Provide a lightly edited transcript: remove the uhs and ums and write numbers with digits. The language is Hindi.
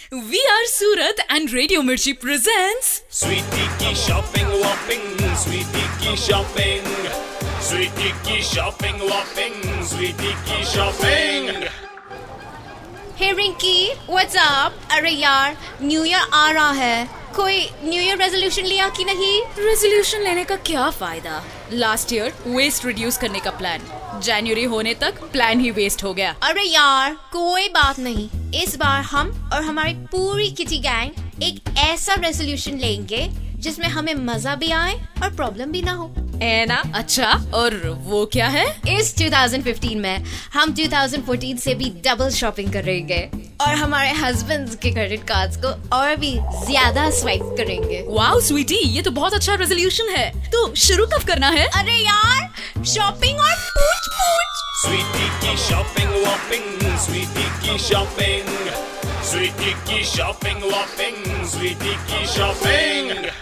We are Surat and Radio Mirchi presents Sweetie की shopping whopping, sweetie की shopping, sweetie की shopping whopping, sweetie की shopping. Hey Rinki, what's up? अरे यार, न्यू ईयर आ रहा है, कोई न्यू ईयर रेजोल्यूशन लिया कि नहीं? रेजोल्यूशन लेने का क्या फायदा? लास्ट ईयर वेस्ट रिड्यूस करने का प्लान, जनवरी होने तक प्लान ही वेस्ट हो गया। अरे यार, कोई बात नहीं, इस बार हम और हमारी पूरी किटी गैंग एक ऐसा रेजोल्यूशन लेंगे जिसमें हमें मजा भी आए और प्रॉब्लम भी ना हो, है ना? अच्छा, और वो क्या है? इस 2015 में हम 2014 से भी डबल शॉपिंग करेंगे और हमारे हस्बैंड्स के क्रेडिट कार्ड्स को और भी ज्यादा स्वाइप करेंगे। वाओ स्वीटी, ये तो बहुत अच्छा रेजोल्यूशन है। तो शुरू कब करना है? अरे यार, शॉपिंग और पूछ पूछ। Sweetie की shopping whopping, sweetie की shopping, sweetie की shopping whopping, sweetie की shopping.